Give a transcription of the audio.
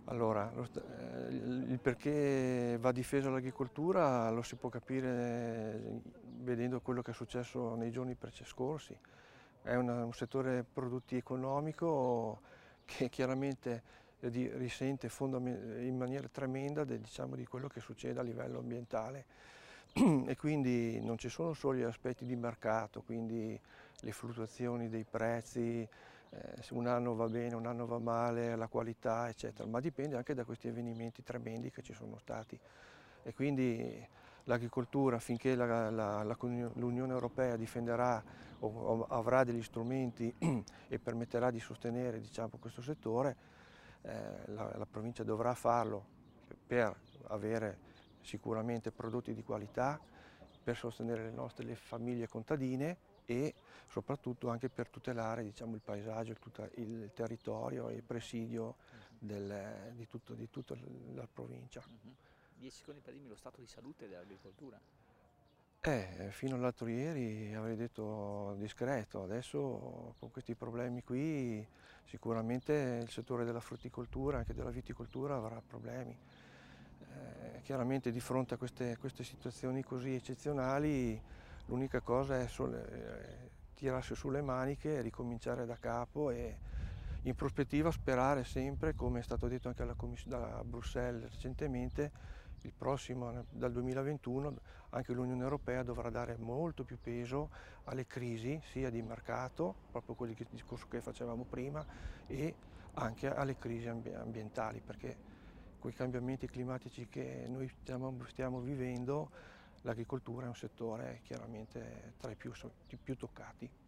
Allora, il perché va difesa l'agricoltura lo si può capire vedendo quello che è successo nei giorni scorsi. È un settore produttivo economico che chiaramente risente in maniera tremenda diciamo, di quello che succede a livello ambientale e quindi non ci sono solo gli aspetti di mercato, quindi le fluttuazioni dei prezzi, se un anno va bene, un anno va male, la qualità, eccetera, ma dipende anche da questi avvenimenti tremendi che ci sono stati. E quindi l'agricoltura, finché l'Unione Europea difenderà o avrà degli strumenti e permetterà di sostenere, diciamo, questo settore, la provincia dovrà farlo per avere sicuramente prodotti di qualità, per sostenere le famiglie contadine e soprattutto anche per tutelare, diciamo, il paesaggio, il territorio e il presidio di tutta la provincia. 10 secondi per dirmi lo stato di salute dell'agricoltura. Fino all'altro ieri avrei detto discreto, adesso con questi problemi qui sicuramente il settore della frutticoltura, anche della viticoltura avrà problemi. Chiaramente di fronte a queste situazioni così eccezionali l'unica cosa è tirarsi sulle maniche, ricominciare da capo e in prospettiva sperare sempre, come è stato detto anche da Bruxelles recentemente, dal 2021 anche l'Unione Europea dovrà dare molto più peso alle crisi, sia di mercato, proprio il discorso che facevamo prima, e anche alle crisi ambientali, perché con i cambiamenti climatici che noi stiamo vivendo, l'agricoltura è un settore chiaramente tra i più toccati.